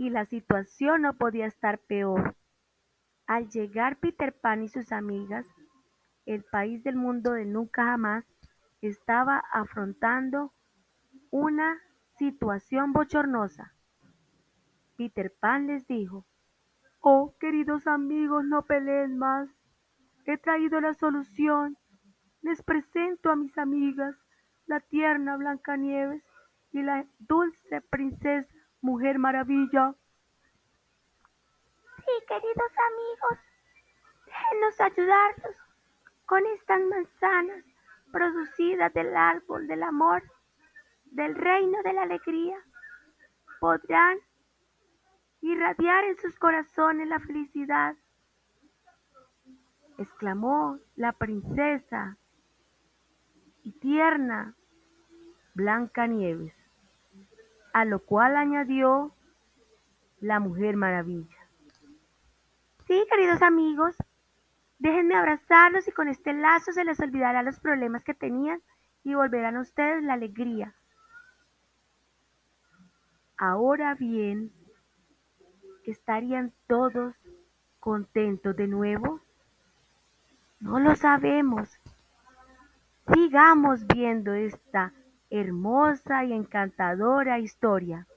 y la situación no podía estar peor. Al llegar Peter Pan y sus amigas, el país del mundo de nunca jamás estaba afrontando una situación bochornosa. Peter Pan les dijo: "Oh, queridos amigos, no peleen más. He traído la solución. Les presento a mis amigas, la tierna Blancanieves y la dulce princesa Mujer Maravilla". Sí, queridos amigos, déjenos ayudarlos con estas manzanas producidas del árbol del amor, del reino de la alegría. Podrán irradiar en sus corazones la felicidad, exclamó la princesa y tierna Blancanieves, a lo cual añadió la Mujer Maravilla: "Sí, queridos amigos, déjenme abrazarlos y con este lazo se les olvidará los problemas que tenían y volverán a ustedes la alegría". Ahora bien, ¿estarían todos contentos de nuevo? No lo sabemos. Sigamos viendo esta hermosa y encantadora historia.